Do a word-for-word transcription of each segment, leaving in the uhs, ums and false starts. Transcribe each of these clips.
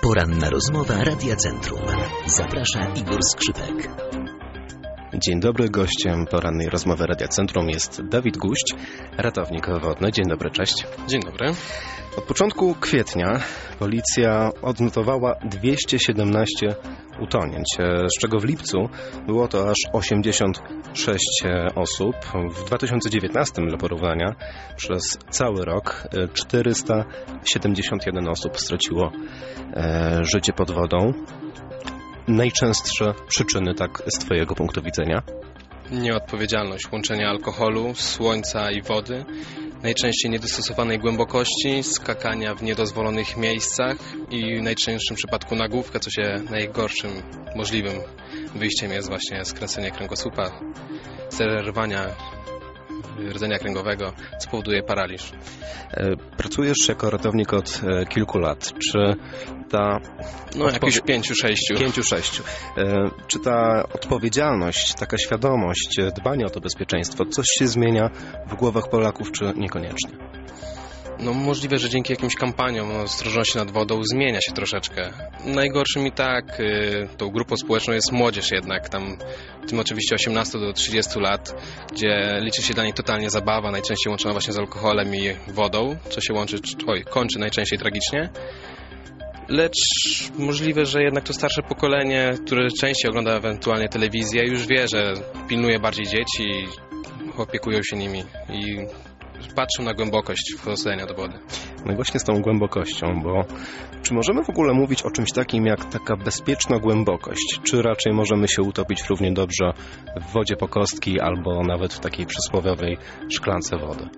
Poranna rozmowa Radia Centrum. Zaprasza Igor Skrzypek. Dzień dobry, gościem porannej rozmowy Radia Centrum jest Dawid Guść, ratownik wodny. Dzień dobry, cześć. Dzień dobry. Od początku kwietnia policja odnotowała dwieście siedemnaście utonięć, z czego w lipcu było to aż osiemdziesiąt sześć osób. W dwa tysiące dziewiętnastym dla porównania przez cały rok czterysta siedemdziesiąt jeden osób straciło e, życie pod wodą. Najczęstsze przyczyny, tak z twojego punktu widzenia? Nieodpowiedzialność, łączenie alkoholu, słońca i wody, najczęściej niedostosowanej głębokości, skakania w niedozwolonych miejscach i w najczęstszym przypadku nagłówka, co się najgorszym możliwym wyjściem jest właśnie skręcenie kręgosłupa, zerwania rdzenia kręgowego, co powoduje paraliż. Pracujesz jako ratownik od kilku lat. Czy ta... No odpowie... jakieś pięciu, sześciu. Pięciu, sześciu. Czy ta odpowiedzialność, taka świadomość, dbanie o to bezpieczeństwo, coś się zmienia w głowach Polaków, czy niekoniecznie? No możliwe, że dzięki jakimś kampaniom o ostrożności nad wodą zmienia się troszeczkę. Najgorszym i tak y, tą grupą społeczną jest młodzież jednak, tam tym oczywiście osiemnaście do trzydziestu lat, gdzie liczy się dla nich totalnie zabawa, najczęściej łączona właśnie z alkoholem i wodą, co się łączy, oj, kończy najczęściej tragicznie. Lecz możliwe, że jednak to starsze pokolenie, które częściej ogląda ewentualnie telewizję, już wie, że pilnuje bardziej dzieci i opiekują się nimi i patrzą na głębokość wchodzenia do wody. No właśnie z tą głębokością, bo czy możemy w ogóle mówić o czymś takim jak taka bezpieczna głębokość? Czy raczej możemy się utopić równie dobrze w wodzie po kostki albo nawet w takiej przysłowiowej szklance wody?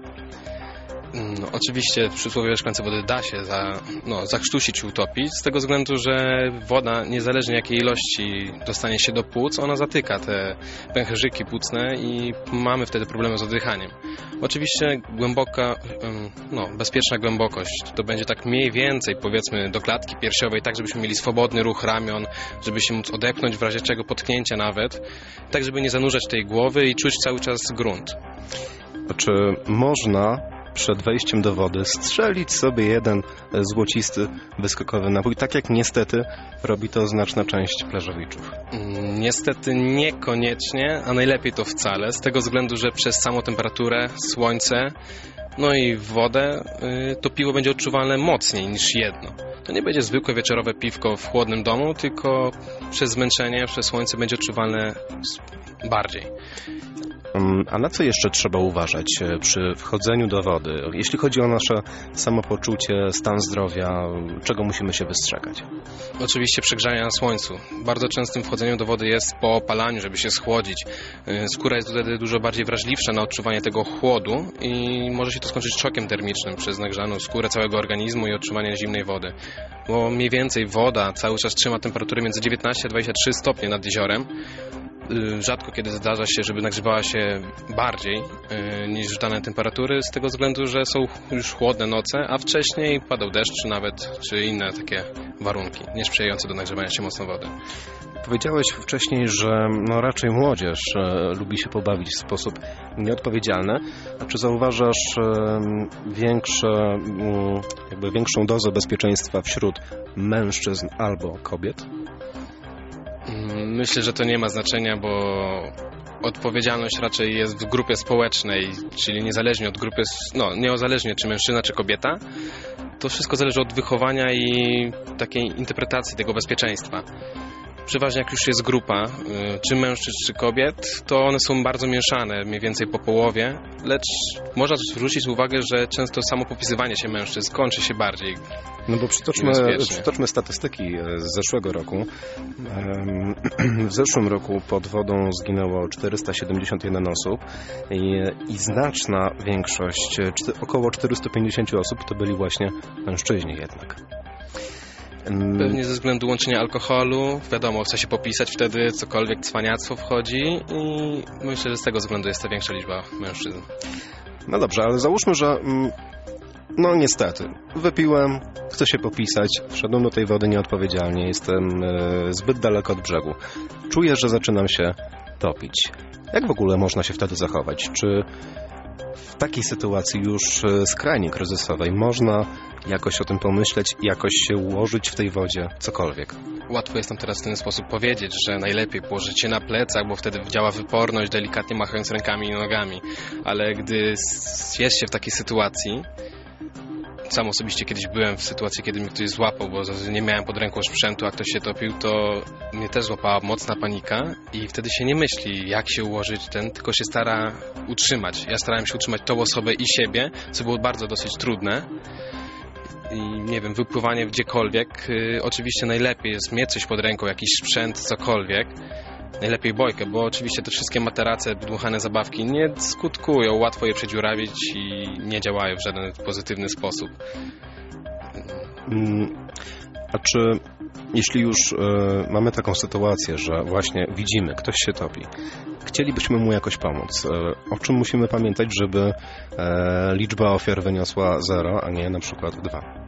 No, oczywiście w przysłowiowej szklance wody da się za, no, zakrztusić i utopić, z tego względu, że woda, niezależnie jakiej ilości dostanie się do płuc, ona zatyka te pęcherzyki płucne i mamy wtedy problemy z oddychaniem. Oczywiście głęboka, no, bezpieczna głębokość to będzie tak mniej więcej, powiedzmy, do klatki piersiowej, tak żebyśmy mieli swobodny ruch ramion, żeby się móc odepchnąć, w razie czego potknięcia nawet, tak żeby nie zanurzać tej głowy i czuć cały czas grunt. A czy można przed wejściem do wody strzelić sobie jeden złocisty, wyskokowy napój, tak jak niestety robi to znaczna część plażowiczów? Niestety niekoniecznie, a najlepiej to wcale, z tego względu, że przez samą temperaturę, słońce, no i wodę, to piwo będzie odczuwalne mocniej niż jedno. To nie będzie zwykłe wieczorowe piwko w chłodnym domu, tylko przez zmęczenie, przez słońce będzie odczuwalne bardziej. A na co jeszcze trzeba uważać przy wchodzeniu do wody? Jeśli chodzi o nasze samopoczucie, stan zdrowia, czego musimy się wystrzegać? Oczywiście przegrzania na słońcu. Bardzo częstym wchodzeniem do wody jest po opalaniu, żeby się schłodzić. Skóra jest wtedy dużo bardziej wrażliwsza na odczuwanie tego chłodu i może się to skończyć szokiem termicznym przez nagrzaną skórę całego organizmu i odczuwanie zimnej wody. Bo mniej więcej woda cały czas trzyma temperaturę między dziewiętnaście a dwadzieścia trzy stopnie nad jeziorem. Rzadko kiedy zdarza się, żeby nagrzewała się bardziej yy, niż dane temperatury, z tego względu, że są już chłodne noce, a wcześniej padał deszcz nawet, czy inne takie warunki niesprzyjające do nagrzewania się mocno wody. Powiedziałeś wcześniej, że no raczej młodzież e, lubi się pobawić w sposób nieodpowiedzialny. A czy zauważasz e, większe, m, jakby większą dozę bezpieczeństwa wśród mężczyzn albo kobiet? Myślę, że to nie ma znaczenia, bo odpowiedzialność raczej jest w grupie społecznej, czyli niezależnie od grupy, no niezależnie czy mężczyzna, czy kobieta, to wszystko zależy od wychowania i takiej interpretacji tego bezpieczeństwa. Przeważnie jak już jest grupa, czy mężczyzn, czy kobiet, to one są bardzo mieszane, mniej więcej po połowie, lecz można zwrócić uwagę, że często samo popisywanie się mężczyzn kończy się bardziej. No bo przytoczmy, przytoczmy statystyki z zeszłego roku. W zeszłym roku pod wodą zginęło czterysta siedemdziesiąt jeden osób i, i znaczna większość, około czterysta pięćdziesiąt osób to byli właśnie mężczyźni jednak. Pewnie ze względu łączenia alkoholu, wiadomo, chce się popisać wtedy, cokolwiek cwaniactwo wchodzi i myślę, że z tego względu jest ta większa liczba mężczyzn. No dobrze, ale załóżmy, że no niestety, wypiłem, chcę się popisać, wszedłem do tej wody nieodpowiedzialnie, jestem zbyt daleko od brzegu. Czuję, że zaczynam się topić. Jak w ogóle można się wtedy zachować? Czy w takiej sytuacji już skrajnie kryzysowej można jakoś o tym pomyśleć, jakoś się ułożyć w tej wodzie, cokolwiek? Łatwo jest nam teraz w ten sposób powiedzieć, że najlepiej położyć się na plecach, bo wtedy działa wyporność, delikatnie machając rękami i nogami. Ale gdy jest się w takiej sytuacji, sam osobiście kiedyś byłem w sytuacji, kiedy mnie ktoś złapał, bo nie miałem pod ręką sprzętu, a ktoś się topił, to mnie też złapała mocna panika i wtedy się nie myśli, jak się ułożyć ten, tylko się stara utrzymać. Ja starałem się utrzymać tą osobę i siebie, co było bardzo dosyć trudne. I nie wiem, wypływanie gdziekolwiek, yy, oczywiście najlepiej jest mieć coś pod ręką, jakiś sprzęt, cokolwiek. Najlepiej bojkę, bo oczywiście te wszystkie materace, dmuchane zabawki nie skutkują, łatwo je przedziurawić i nie działają w żaden pozytywny sposób. A czy jeśli już y, mamy taką sytuację, że właśnie widzimy, ktoś się topi, chcielibyśmy mu jakoś pomóc, y, o czym musimy pamiętać, żeby y, liczba ofiar wyniosła zero, a nie na przykład dwa?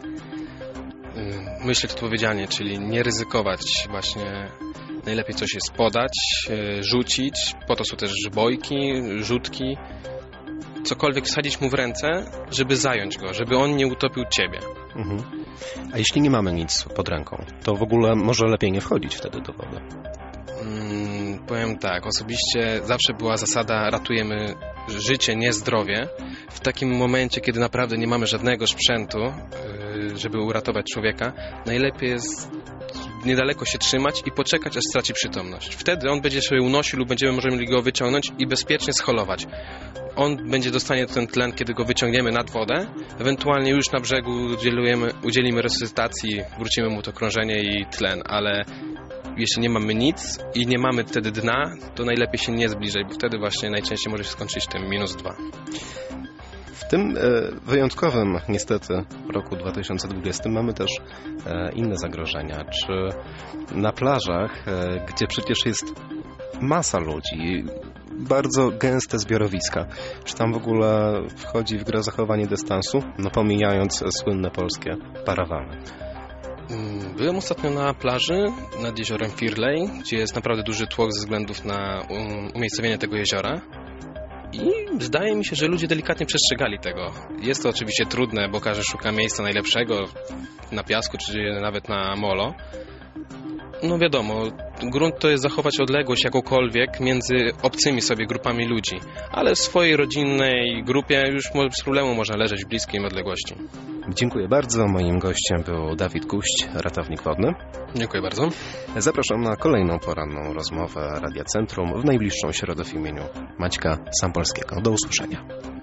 Myśleć odpowiedzialnie, czyli nie ryzykować właśnie. Najlepiej coś jest podać, rzucić, po to są też bojki, rzutki, cokolwiek wsadzić mu w ręce, żeby zająć go, żeby on nie utopił ciebie. Mhm. A jeśli nie mamy nic pod ręką, to w ogóle może lepiej nie wchodzić wtedy do wody? Hmm, powiem tak, osobiście zawsze była zasada ratujemy życie, nie zdrowie. W takim momencie, kiedy naprawdę nie mamy żadnego sprzętu, żeby uratować człowieka, najlepiej jest niedaleko się trzymać i poczekać, aż straci przytomność. Wtedy on będzie sobie unosił lub będziemy możemy go wyciągnąć i bezpiecznie scholować. On będzie dostanie ten tlen, kiedy go wyciągniemy nad wodę, ewentualnie już na brzegu udzielimy, udzielimy resuscytacji, wrócimy mu to krążenie i tlen, ale jeśli nie mamy nic i nie mamy wtedy dna, to najlepiej się nie zbliżać, bo wtedy właśnie najczęściej może się skończyć tym minus dwa. W tym wyjątkowym, niestety, roku dwa tysiące dwudziestym mamy też inne zagrożenia. Czy na plażach, gdzie przecież jest masa ludzi, bardzo gęste zbiorowiska, czy tam w ogóle wchodzi w grę zachowanie dystansu, no pomijając słynne polskie parawany? Byłem ostatnio na plaży nad jeziorem Firley, gdzie jest naprawdę duży tłok ze względów na umiejscowienie tego jeziora. I zdaje mi się, że ludzie delikatnie przestrzegali tego. Jest to oczywiście trudne, bo każdy szuka miejsca najlepszego na piasku, czy nawet na molo. No wiadomo, grunt to jest zachować odległość jakąkolwiek między obcymi sobie grupami ludzi, ale w swojej rodzinnej grupie już bez problemu można leżeć w bliskiej odległości. Dziękuję bardzo. Moim gościem był Dawid Guść, ratownik wodny. Dziękuję bardzo. Zapraszam na kolejną poranną rozmowę Radia Centrum w najbliższą środę w imieniu Maćka Sampolskiego. Do usłyszenia.